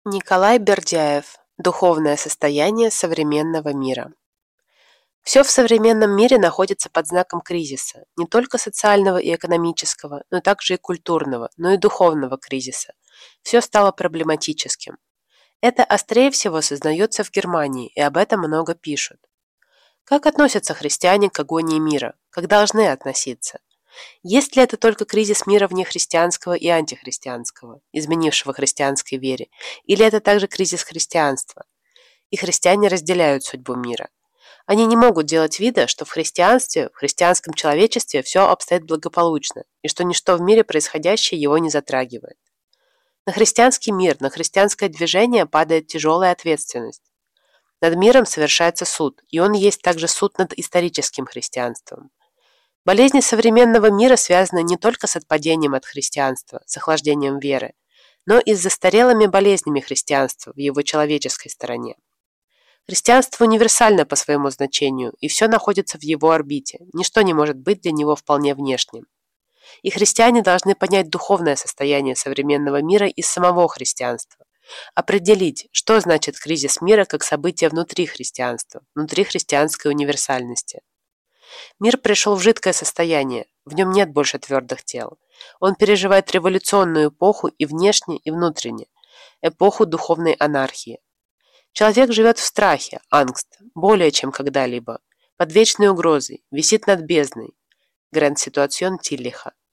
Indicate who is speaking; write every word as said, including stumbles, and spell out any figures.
Speaker 1: Николай Бердяев. Духовное состояние современного мира. Все в современном мире находится под знаком кризиса, не только социального и экономического, но также и культурного, но и духовного кризиса. Все стало проблематическим. Это острее всего сознается в Германии, и об этом много пишут. Как относятся христиане к агонии мира? Как должны относиться? Есть ли это только кризис мира вне христианского и антихристианского, изменившего христианской вере, или это также кризис христианства? И христиане разделяют судьбу мира. Они не могут делать вида, что в христианстве, в христианском человечестве все обстоит благополучно, и что ничто в мире происходящее его не затрагивает. На христианский мир, на христианское движение падает тяжелая ответственность. Над миром совершается суд, и он есть также суд над историческим христианством. Болезни современного мира связаны не только с отпадением от христианства, с охлаждением веры, но и с застарелыми болезнями христианства в его человеческой стороне. Христианство универсально по своему значению, и все находится в его орбите, ничто не может быть для него вполне внешним. И христиане должны понять духовное состояние современного мира из самого христианства, определить, что значит кризис мира как событие внутри христианства, внутри христианской универсальности. Мир пришел в жидкое состояние, в нем нет больше твердых тел. Он переживает революционную эпоху и внешне, и внутренне, эпоху духовной анархии. Человек живет в страхе, ангст, более чем когда-либо, под вечной угрозой, висит над бездной. Гранд Ситуацион Тиллиха.